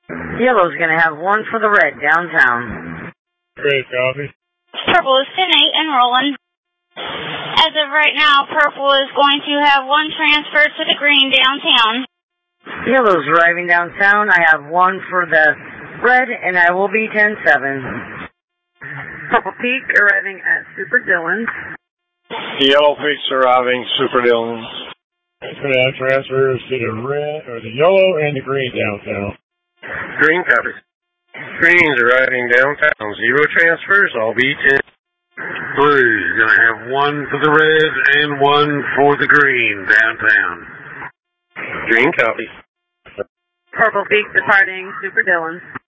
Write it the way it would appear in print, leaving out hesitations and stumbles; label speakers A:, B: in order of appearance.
A: Yellow's going to have 1 for the red downtown.
B: Great, copy.
C: Purple is 10-8 and rolling. As of right now, purple is going to have 1 transfer to the green downtown.
A: Yellow's arriving downtown. I have 1 for the red, and I will be 10-7. Purple Peak arriving at Super Dillon's.
B: Yellow Peak's arriving, Super Dillon's. It's going to have transfers to the red, or the yellow and the green downtown.
D: Green copies. Green's arriving downtown. 0 transfers. I'll be 10.
E: Blue's going to have 1 for the red and 1 for the green downtown.
D: Green copies.
A: Purple Peak departing Super Dillon's.